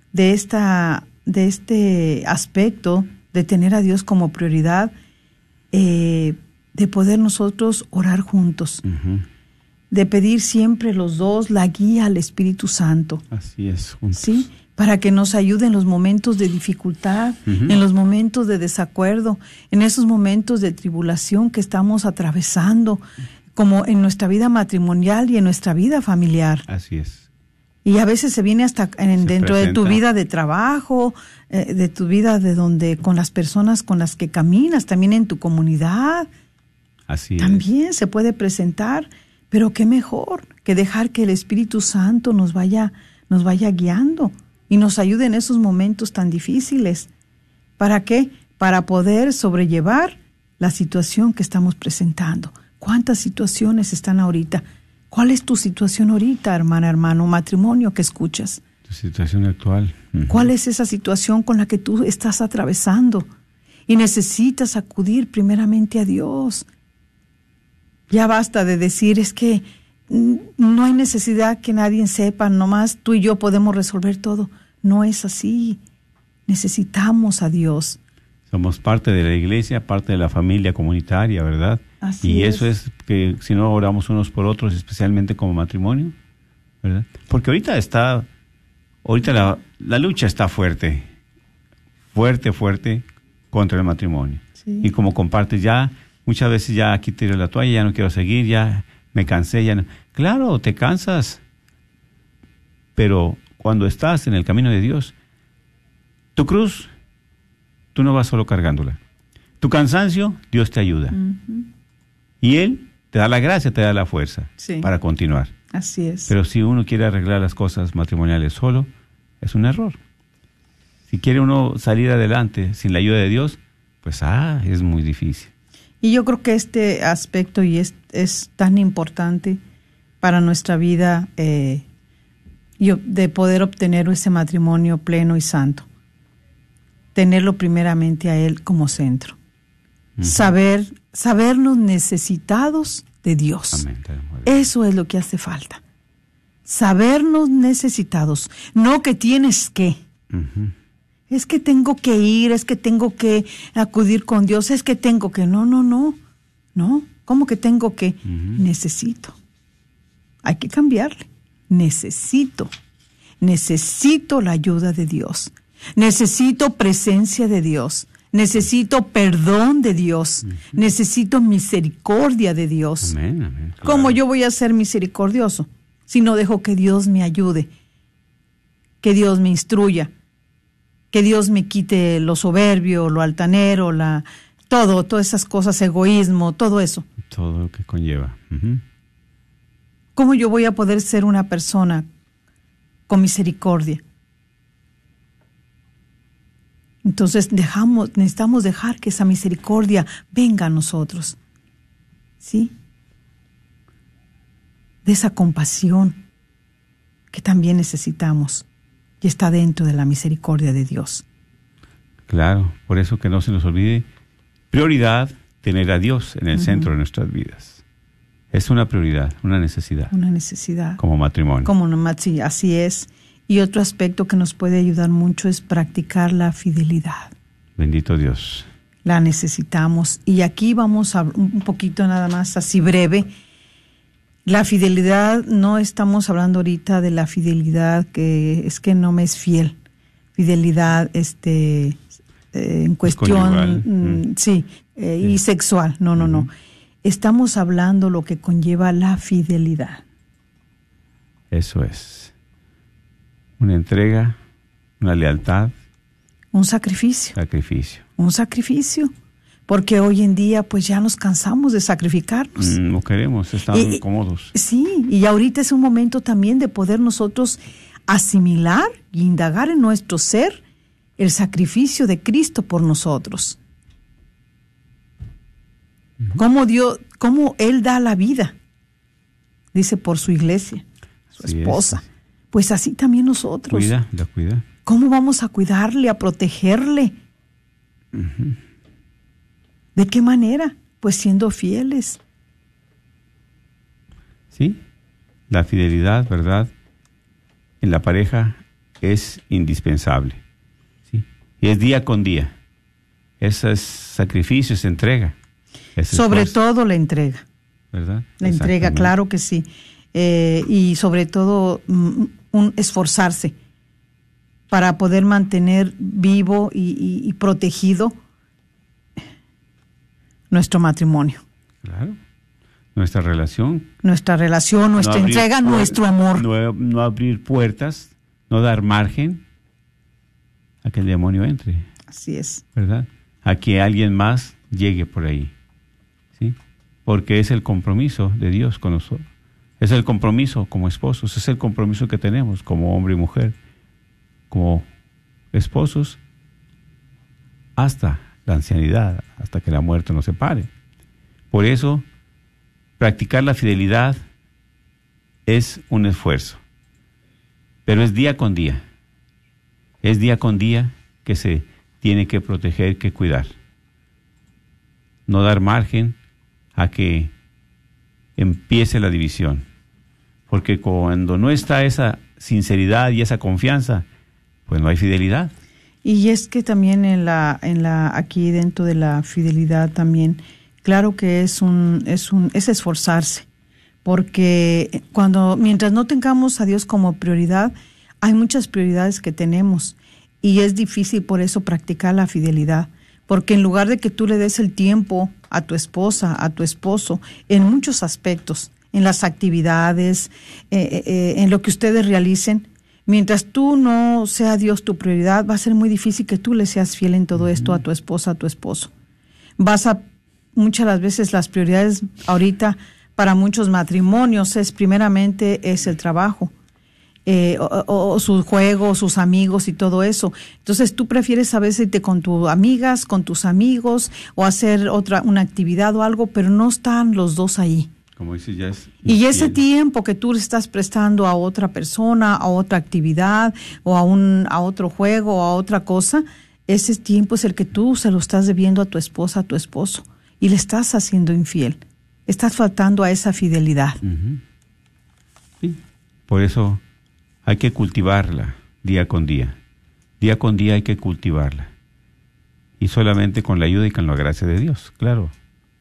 este aspecto de tener a Dios como prioridad, de poder nosotros orar juntos, de pedir siempre los dos la guía al Espíritu Santo. Así es, juntos. ¿Sí? Para que nos ayude en los momentos de dificultad, en los momentos de desacuerdo, en esos momentos de tribulación que estamos atravesando, como en nuestra vida matrimonial y en nuestra vida familiar. Así es. Y a veces se viene hasta dentro de tu vida de trabajo, de tu vida con las personas con las que caminas, también en tu comunidad. Así es. También se puede presentar, pero qué mejor que dejar que el Espíritu Santo nos vaya guiando y nos ayude en esos momentos tan difíciles. ¿Para qué? Para poder sobrellevar la situación que estamos presentando. ¿Cuántas situaciones están ahorita? ¿Cuál es tu situación ahorita, hermano, matrimonio que escuchas? Tu situación actual. ¿Cuál es esa situación con la que tú estás atravesando? Y necesitas acudir primeramente a Dios. Ya basta de decir, es que no hay necesidad que nadie sepa, nomás tú y yo podemos resolver todo. No es así. Necesitamos a Dios. Somos parte de la iglesia, parte de la familia comunitaria, ¿verdad? Así y es. eso es que si no oramos unos por otros, especialmente como matrimonio, ¿verdad? Porque ahorita la lucha está fuerte contra el matrimonio. Sí. Y como compartes, ya muchas veces ya aquí tiro la toalla, ya no quiero seguir, ya me cansé, ya no. Claro, te cansas, pero cuando estás en el camino de Dios, tu cruz, tú no vas solo cargándola. Tu cansancio, Dios te ayuda. Ujú. Y Él te da la gracia, te da la fuerza Sí. para continuar. Así es. Pero si uno quiere arreglar las cosas matrimoniales solo, es un error. Si quiere uno salir adelante sin la ayuda de Dios, pues es muy difícil. Y yo creo que este aspecto es tan importante para nuestra vida de poder obtener ese matrimonio pleno y santo. Tenerlo primeramente a Él como centro. Ujú. Sabernos necesitados de Dios. Amén. Eso es lo que hace falta. Sabernos necesitados. No que tienes que. Ujú. Es que tengo que ir, es que tengo que acudir con Dios, es que tengo que... No. No, ¿cómo que tengo que? Ujú. Necesito. Hay que cambiarle. Necesito la ayuda de Dios. Necesito presencia de Dios. Necesito perdón de Dios. Necesito misericordia de Dios. Amén, amén. ¿Cómo Claro. yo voy a ser misericordioso si no dejo que Dios me ayude, que Dios me instruya, que Dios me quite lo soberbio, lo altanero, todas esas cosas, egoísmo, todo eso? Todo lo que conlleva. Ujú. ¿Cómo yo voy a poder ser una persona con misericordia? Entonces necesitamos dejar que esa misericordia venga a nosotros, ¿sí? De esa compasión que también necesitamos y está dentro de la misericordia de Dios. Claro, por eso que no se nos olvide, prioridad, tener a Dios en el centro de nuestras vidas. Es una prioridad, una necesidad, Una necesidad. como matrimonio. Sí, así es. Y otro aspecto que nos puede ayudar mucho es practicar la fidelidad. Bendito Dios. La necesitamos. Y aquí vamos a un poquito nada más, así breve. La fidelidad, no estamos hablando ahorita de la fidelidad que es que no me es fiel. Fidelidad en cuestión, conyugal. sí, y sexual. No. Estamos hablando lo que conlleva la fidelidad. Eso es. Una entrega, una lealtad, Un sacrificio. sacrificio. Un sacrificio. Porque hoy en día pues ya nos cansamos de sacrificarnos. No queremos, estamos cómodos. Sí, y ahorita es un momento también de poder nosotros asimilar e indagar en nuestro ser el sacrificio de Cristo por nosotros. Cómo Él da la vida, dice, por su iglesia, su Así esposa. es. Pues así también nosotros. La cuida. ¿Cómo vamos a cuidarle, a protegerle? ¿De qué manera? Pues siendo fieles. Sí, la fidelidad, ¿verdad? En la pareja es indispensable. ¿Sí? Y es día con día. Ese es sacrificio, es entrega. Es Sobre esfuerzo, todo la entrega. ¿verdad? La entrega, Exactamente. claro que sí. Y sobre todo un esforzarse para poder mantener vivo y protegido nuestro matrimonio, Claro. Nuestra relación. nuestra relación, nuestra No abrir entrega, nuestro amor. No abrir puertas, no dar margen a que el demonio entre, Así es. ¿verdad? A que alguien más llegue por ahí. ¿Sí? Porque es el compromiso de Dios con nosotros. Es el compromiso como esposos, es el compromiso que tenemos como hombre y mujer, como esposos, hasta la ancianidad, hasta que la muerte nos separe. Por eso, practicar la fidelidad es un esfuerzo, pero es día con día. Es día con día que se tiene que proteger, que cuidar. No dar margen a que empiece la división. Porque cuando no está esa sinceridad y esa confianza, pues no hay fidelidad. Y es que también aquí dentro de la fidelidad también, claro que es esforzarse, porque mientras no tengamos a Dios como prioridad, hay muchas prioridades que tenemos y es difícil por eso practicar la fidelidad, porque en lugar de que tú le des el tiempo a tu esposa, a tu esposo, en muchos aspectos, en las actividades, en lo que ustedes realicen, mientras tú no sea Dios tu prioridad, va a ser muy difícil que tú le seas fiel en todo esto a tu esposa, a tu esposo. Muchas las veces las prioridades ahorita para muchos matrimonios primeramente es el trabajo, o sus juegos, sus amigos y todo eso. Entonces tú prefieres a veces irte con tus amigas, con tus amigos, o hacer una actividad o algo, pero no están los dos ahí. Como dices, ya es y ese tiempo que tú le estás prestando a otra persona, a otra actividad, o a otro juego, o a otra cosa, ese tiempo es el que tú se lo estás debiendo a tu esposa, a tu esposo, y le estás haciendo infiel. Estás faltando a esa fidelidad. Uh-huh. Sí. Por eso hay que cultivarla día con día. Día con día hay que cultivarla. Y solamente con la ayuda y con la gracia de Dios, claro.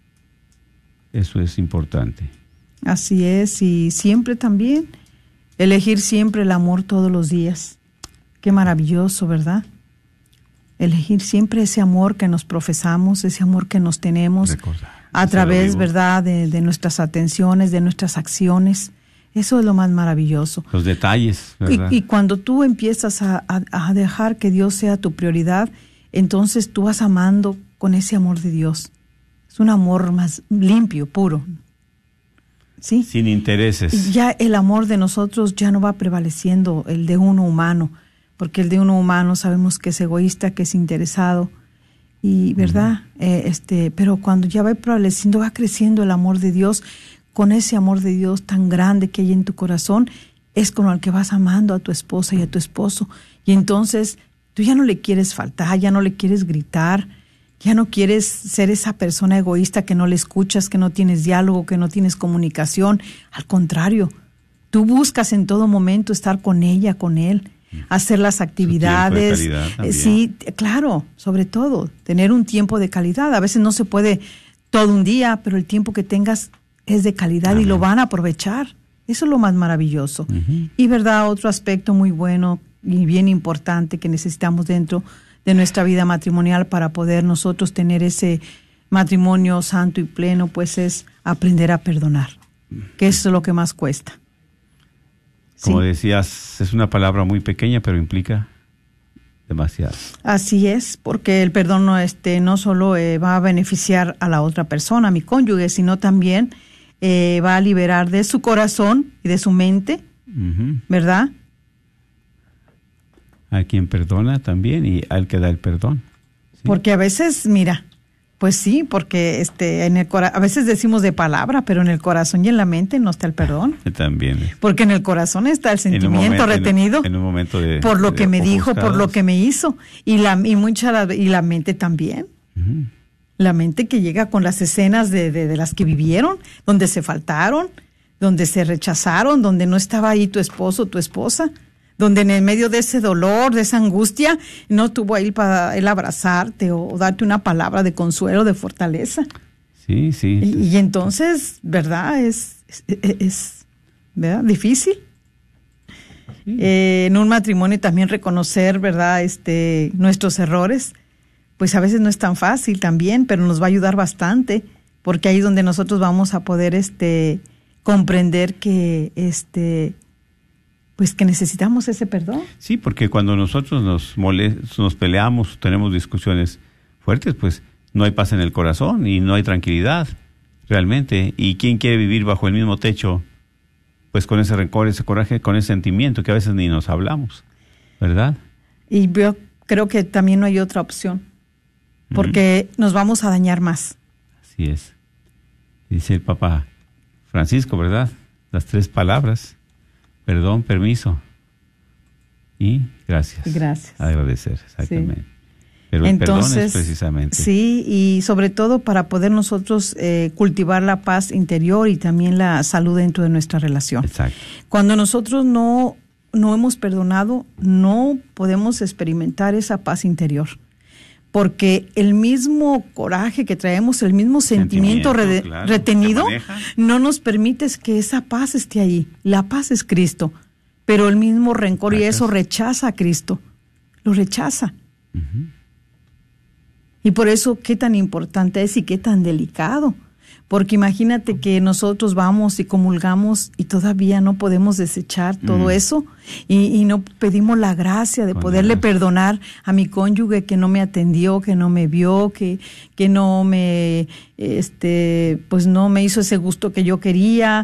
Eso es importante. Así es, y siempre también, elegir siempre el amor todos los días. Qué maravilloso, ¿verdad? Elegir siempre ese amor que nos profesamos, ese amor que nos tenemos a través, ¿verdad?, de nuestras atenciones, de nuestras acciones. Eso es lo más maravilloso. Los detalles, ¿verdad? Y cuando tú empiezas a dejar que Dios sea tu prioridad, entonces tú vas amando con ese amor de Dios. Es un amor más limpio, puro. ¿Sí? Sin intereses. Y ya el amor de nosotros ya no va prevaleciendo el de uno humano, porque el de uno humano sabemos que es egoísta, que es interesado, y ¿verdad? Pero cuando ya va prevaleciendo, va creciendo el amor de Dios, con ese amor de Dios tan grande que hay en tu corazón, es con el que vas amando a tu esposa y a tu esposo. Y entonces tú ya no le quieres faltar, ya no le quieres gritar, ya no quieres ser esa persona egoísta que no le escuchas, que no tienes diálogo, que no tienes comunicación. Al contrario, tú buscas en todo momento estar con ella, con él, hacer las actividades. Su tiempo de calidad sí, claro, sobre todo, tener un tiempo de calidad. A veces no se puede todo un día, pero el tiempo que tengas es de calidad. Amén. Y lo van a aprovechar. Eso es lo más maravilloso. Uh-huh. Y verdad, otro aspecto muy bueno y bien importante que necesitamos dentro de nuestra vida matrimonial para poder nosotros tener ese matrimonio santo y pleno, pues es aprender a perdonar, que eso es lo que más cuesta. Como ¿sí? decías, es una palabra muy pequeña, pero implica demasiado. Así es, porque el perdón no solo va a beneficiar a la otra persona, a mi cónyuge, sino también va a liberar de su corazón y de su mente, uh-huh. ¿verdad? A quien perdona también y al que da el perdón. ¿Sí? Porque a veces, mira, pues sí, porque a veces decimos de palabra, pero en el corazón y en la mente no está el perdón. También. Porque en el corazón está el sentimiento retenido en un momento por lo que me dijo, por lo que me hizo, y la mente también. Uh-huh. La mente que llega con las escenas de las que vivieron, donde se faltaron, donde se rechazaron, donde no estaba ahí tu esposo, tu esposa, donde en el medio de ese dolor, de esa angustia, no tuvo ahí para él abrazarte o darte una palabra de consuelo, de fortaleza. Sí, sí. Y entonces, ¿verdad? Es ¿verdad? Difícil. Sí. En un matrimonio también reconocer, ¿verdad? Nuestros errores, pues a veces no es tan fácil también, pero nos va a ayudar bastante, porque ahí es donde nosotros vamos a poder comprender que pues que necesitamos ese perdón. Sí, porque cuando nosotros nos peleamos, tenemos discusiones fuertes, pues no hay paz en el corazón y no hay tranquilidad realmente. ¿Y quién quiere vivir bajo el mismo techo, pues con ese rencor, ese coraje, con ese sentimiento que a veces ni nos hablamos, ¿verdad? Y yo creo que también no hay otra opción, porque nos vamos a dañar más. Así es. Dice el Papa Francisco, ¿verdad? Las 3 palabras. Perdón, permiso y gracias. Y gracias. Agradecer, exactamente. Sí. Pero entonces, el perdón es precisamente. Sí, y sobre todo para poder nosotros cultivar la paz interior y también la salud dentro de nuestra relación. Exacto. Cuando nosotros no no hemos perdonado, no podemos experimentar esa paz interior. Porque el mismo coraje que traemos, el mismo sentimiento claro, retenido, no nos permite que esa paz esté ahí. La paz es Cristo, pero el mismo rencor y eso rechaza a Cristo, lo rechaza. Uh-huh. Y por eso qué tan importante es y qué tan delicado. Porque imagínate que nosotros vamos y comulgamos y todavía no podemos desechar todo eso y no pedimos la gracia de poderle perdonar a mi cónyuge que no me atendió, que no me vio, que no me pues no me hizo ese gusto que yo quería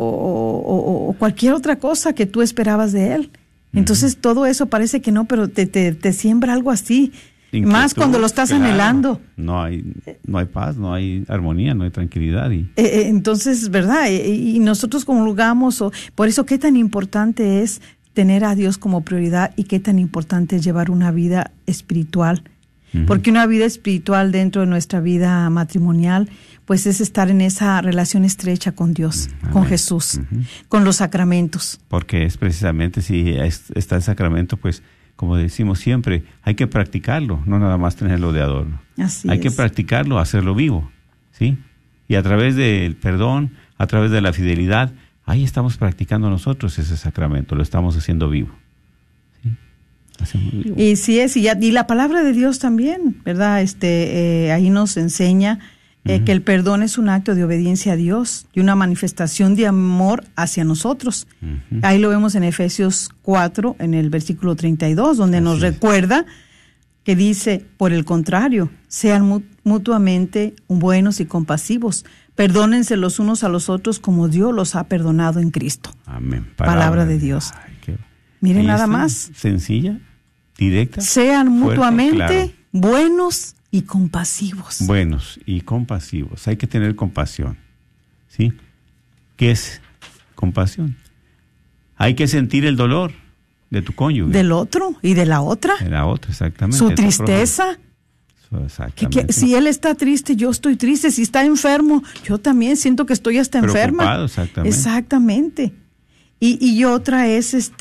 o cualquier otra cosa que tú esperabas de él. Entonces todo eso parece que no, pero te siembra algo así. Inquietud, más cuando lo estás anhelando. No hay paz, no hay armonía, no hay tranquilidad. Entonces, ¿verdad? Y nosotros comulgamos, por eso qué tan importante es tener a Dios como prioridad y qué tan importante es llevar una vida espiritual. Uh-huh. Porque una vida espiritual dentro de nuestra vida matrimonial, pues es estar en esa relación estrecha con Dios, amén, con Jesús, uh-huh, con los sacramentos. Porque es precisamente si está el sacramento, pues como decimos siempre, hay que practicarlo, no nada más tenerlo de adorno. Hay que practicarlo, hacerlo vivo, ¿sí? Y a través del perdón, a través de la fidelidad, ahí estamos practicando nosotros ese sacramento, lo estamos haciendo vivo. ¿Sí? Hacemos vivo. Y sí es, y la palabra de Dios también, ¿verdad? Ahí nos enseña que el perdón es un acto de obediencia a Dios y una manifestación de amor hacia nosotros. Uh-huh. Ahí lo vemos en Efesios 4, en el versículo 32, donde así nos recuerda que dice, por el contrario, sean mutuamente buenos y compasivos, perdónense los unos a los otros como Dios los ha perdonado en Cristo. Amén. Palabra de Dios. Miren nada más. Sencilla, directa. Sean mutuamente fuerte, claro, buenos y compasivos. Buenos y compasivos. Hay que tener compasión. ¿Sí? ¿Qué es compasión? Hay que sentir el dolor de tu cónyuge. Del otro y de la otra. De la otra, exactamente. Su tristeza. Exactamente. Si él está triste, yo estoy triste. Si está enfermo, yo también siento que estoy hasta enferma. Exactamente. Exactamente. Y otra es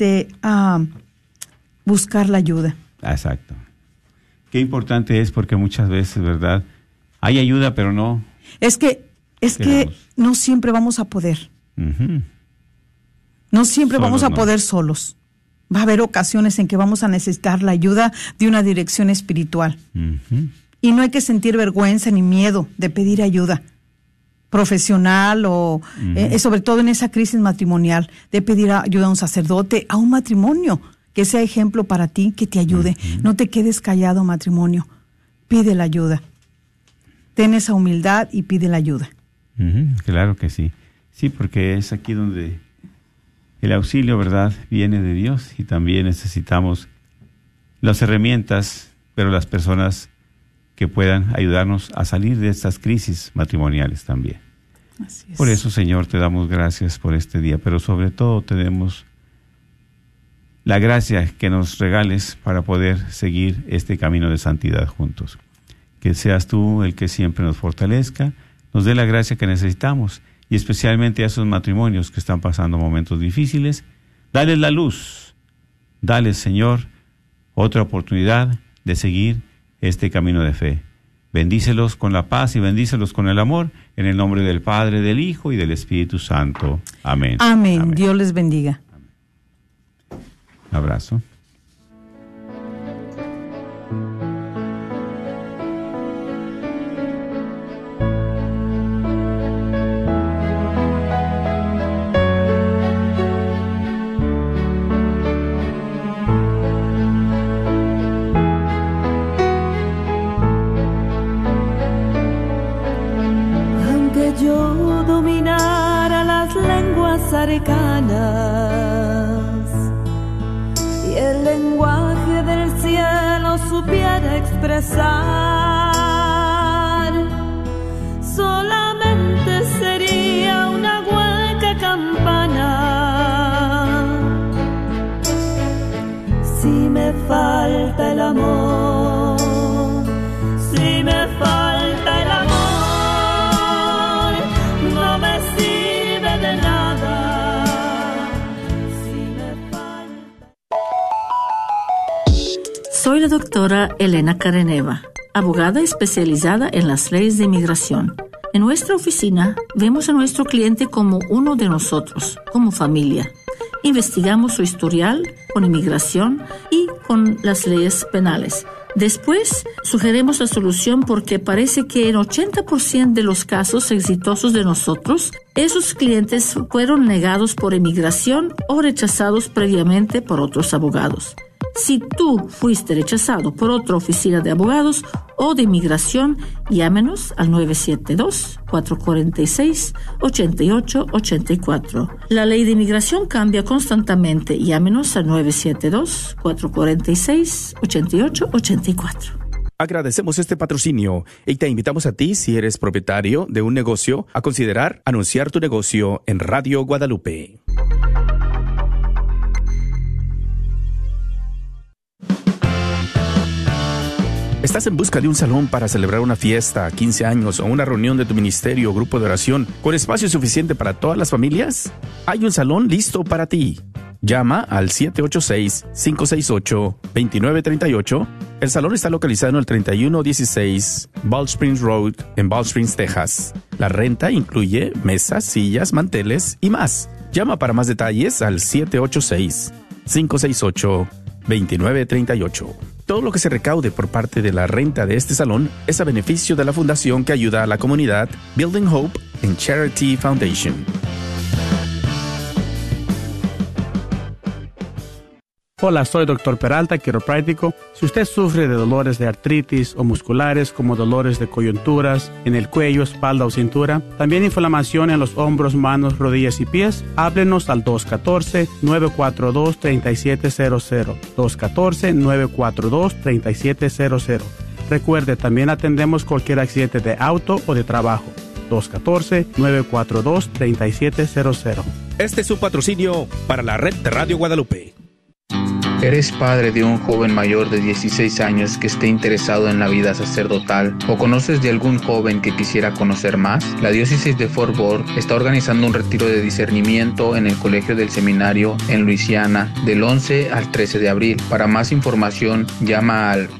buscar la ayuda. Exacto. Qué importante es porque muchas veces, ¿verdad? Hay ayuda, pero no. Es que no siempre vamos a poder. Uh-huh. No siempre vamos a poder solos. Va a haber ocasiones en que vamos a necesitar la ayuda de una dirección espiritual. Uh-huh. Y no hay que sentir vergüenza ni miedo de pedir ayuda profesional o sobre todo en esa crisis matrimonial, de pedir ayuda a un sacerdote, a un matrimonio que sea ejemplo para ti, que te ayude. Uh-huh. No te quedes callado, matrimonio. Pide la ayuda. Ten esa humildad y pide la ayuda. Uh-huh. Claro que sí. Sí, porque es aquí donde el auxilio, ¿verdad?, viene de Dios y también necesitamos las herramientas, pero las personas que puedan ayudarnos a salir de estas crisis matrimoniales también. Así es. Por eso, Señor, te damos gracias por este día, pero sobre todo te damos la gracia que nos regales para poder seguir este camino de santidad juntos. Que seas tú el que siempre nos fortalezca, nos dé la gracia que necesitamos, y especialmente a esos matrimonios que están pasando momentos difíciles, dales la luz, dales, Señor, otra oportunidad de seguir este camino de fe. Bendícelos con la paz y bendícelos con el amor, en el nombre del Padre, del Hijo y del Espíritu Santo. Amén. Amén. Amén. Dios les bendiga. Un abrazo. Yo dominara las lenguas arcanas y el lenguaje del cielo supiera expresar, solamente sería una hueca campana. Si me falta el amor, si me falta el amor, no me sirve de nada. Si me falta doctora Elena Careneva, abogada especializada en las leyes de inmigración. En nuestra oficina vemos a nuestro cliente como uno de nosotros, como familia. Investigamos su historial con inmigración y con las leyes penales. Después, sugerimos la solución porque parece que en 80% de los casos exitosos de nosotros, esos clientes fueron negados por inmigración o rechazados previamente por otros abogados. Si tú fuiste rechazado por otra oficina de abogados o de inmigración, llámenos al 972-446-8884. La ley de inmigración cambia constantemente. Llámenos al 972-446-8884. Agradecemos este patrocinio y te invitamos a ti, si eres propietario de un negocio, a considerar anunciar tu negocio en Radio Guadalupe. ¿Estás en busca de un salón para celebrar una fiesta, 15 años o una reunión de tu ministerio o grupo de oración con espacio suficiente para todas las familias? Hay un salón listo para ti. Llama al 786-568-2938. El salón está localizado en el 3116 Bald Springs Road en Bald Springs, Texas. La renta incluye mesas, sillas, manteles y más. Llama para más detalles al 786-568-2938. Todo lo que se recaude por parte de la renta de este salón es a beneficio de la fundación que ayuda a la comunidad Building Hope and Charity Foundation. Hola, soy Dr. Peralta, quiropráctico. Si usted sufre de dolores de artritis o musculares como dolores de coyunturas en el cuello, espalda o cintura, también inflamación en los hombros, manos, rodillas y pies, háblenos al 214-942-3700. 214-942-3700. Recuerde, también atendemos cualquier accidente de auto o de trabajo. 214-942-3700. Este es un patrocinio para la red de Radio Guadalupe. ¿Eres padre de un joven mayor de 16 años que esté interesado en la vida sacerdotal o conoces de algún joven que quisiera conocer más? La diócesis de Fort Worth está organizando un retiro de discernimiento en el Colegio del Seminario en Luisiana del 11 al 13 de abril. Para más información, llama al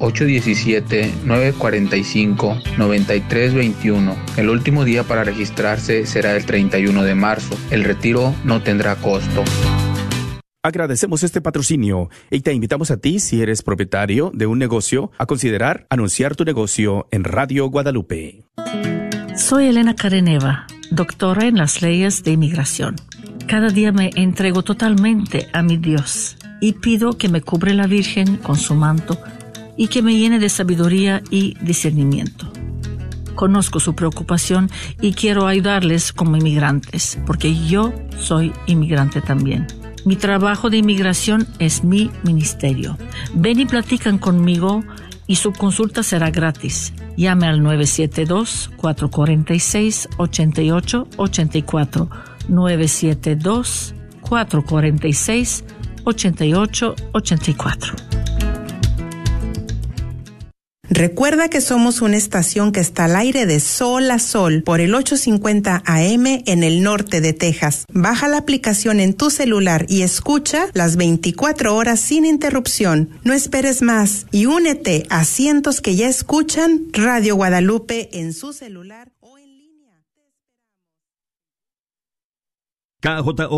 817-945-9321. El último día para registrarse será el 31 de marzo. El retiro no tendrá costo. Agradecemos este patrocinio y te invitamos a ti, si eres propietario de un negocio, a considerar anunciar tu negocio en Radio Guadalupe. Soy Elena Careneva, doctora en las leyes de inmigración. Cada día me entrego totalmente a mi Dios y pido que me cubre la Virgen con su manto y que me llene de sabiduría y discernimiento. Conozco su preocupación y quiero ayudarles como inmigrantes, porque yo soy inmigrante también. Mi trabajo de inmigración es mi ministerio. Ven y platican conmigo y su consulta será gratis. Llame al 972-446-8884. 972-446-8884. Recuerda que somos una estación que está al aire de sol a sol por el 850 AM en el norte de Texas. Baja la aplicación en tu celular y escucha las 24 horas sin interrupción. No esperes más y únete a cientos que ya escuchan Radio Guadalupe en su celular o en línea. KJO